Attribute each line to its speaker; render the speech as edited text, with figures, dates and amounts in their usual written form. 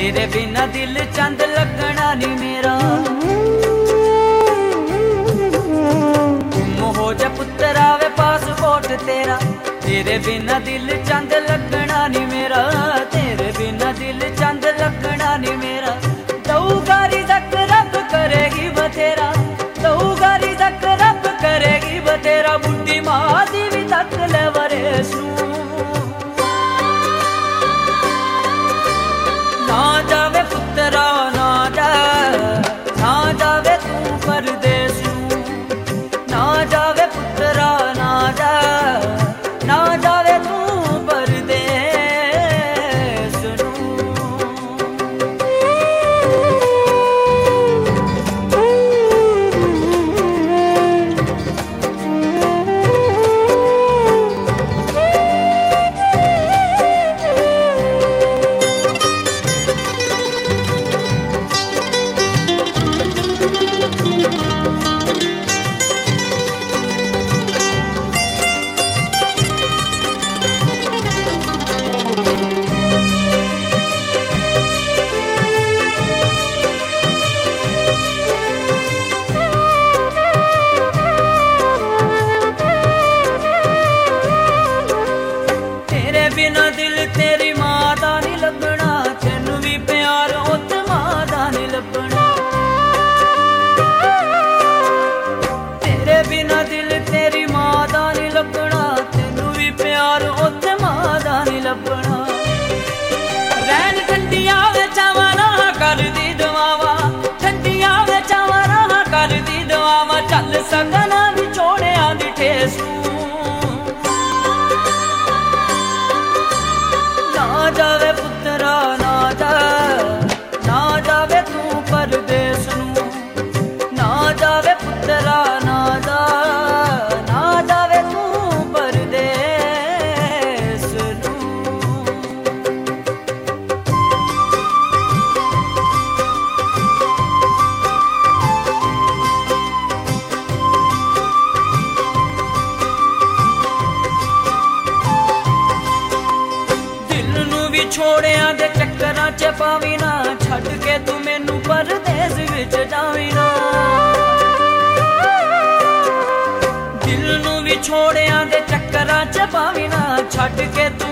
Speaker 1: तेरे बिना दिल चंद लगना नी मेरा। गुम हो जा पुत्तरा वे पासपोर्ट तेरा, तेरे बिना दिल चंद लगना नी मेरा। तेरे बिना दिल चंद लगना नी मेरा। दऊगा रिज़्क़ रब करेगी बतेरा, दऊगा रिज़्क़ रब करेगी बतेरा। बुढ़ी माँ दी भी तक ले वरेसू ना जावे पुत्तरा ना जावे तू परदेस नूं। ना जावे पुत्तरा ना जावे तू परदेस नूं। बिना दिल तेरी मां दा नहीं लभना, तेनू भी प्यार उत मां दा नहीं लभना। तेरे बिना दिल तेरी मां दा नहीं लभना, तेनू भी प्यार उत मां दा नहीं लभना। रैन ठंडियां विच आवां कर दी दुआवां, ठंडियां विच आवां कर दी दुआवां। चल सकना विछोड़ियां दी ठेस ना जावे पुत्तरा ना जावे तू परदेस नूं। ना जावे पुत्तरा ना जावे तू परदेस नूं। छोड़िया दे चक्करां च पावी ना, छड्ड के तू मैनू परदेस विच जावी ना। दिल नू भी छोड़िया दे चक्करां च पावी ना, छड्ड के तू